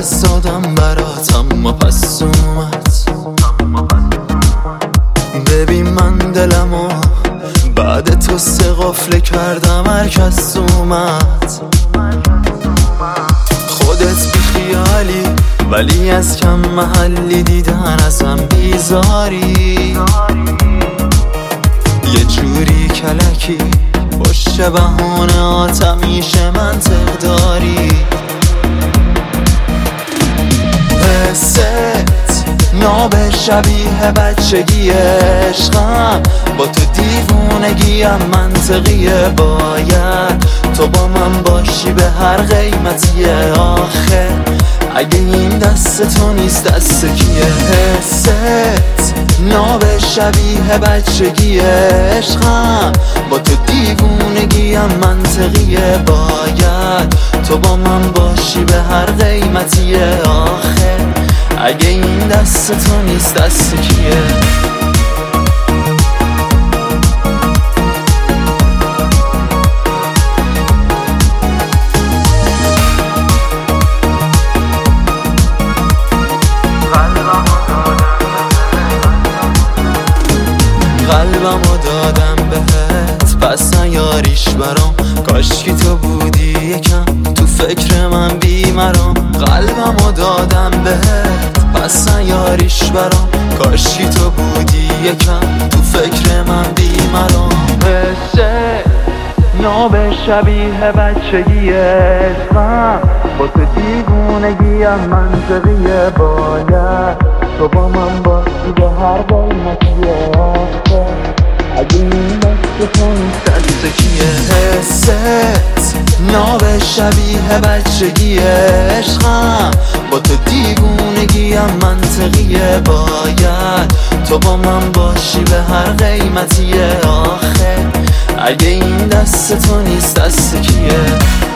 فرستادم برات اما پس اومد. ببین من دلمو بعد تو سه قفله کردم هرکس اومد. خودت بی خیالی ولی از کم محلی دیدن ازم بیزاری. یه جوری کلکی پشت بهونه همیشه منطق داری. حست ناب شبیه بچگی عشقم، با تو دیوونگیم منطقیه. باید تو با من باشی به هر قیمتی. آخه اگه این دست تو نیست دست کیه؟ حست ناب شبیه بچگی عشقم، با تو دیوونگیم منطقیه. باید تو با من باشی به هر قیمتی. آخه اگه این دست تو نیست دست کیه؟ قلبمو دادم بهت پس نیاریش برام. کاشکی تو بودی یکم تو فکر من بیمرام. قلبمو دادم بهت پس نیاریش برام. کاشکی تو بودی یکم تو فکر من بیمرام. حست ناب شبیه بچگی عشقم، با تو دیوونگیم منطقیه. باید تو با من باشی به هر قیمتی. آخه اگه این دست تو نیست دست کیه؟ حست ناب شبیه بچگی عشقم، با تو دیوونگیم منطقیه. باید تو با من باشی به هر قیمتی. آخه اگه این دست تو نیست دست کیه؟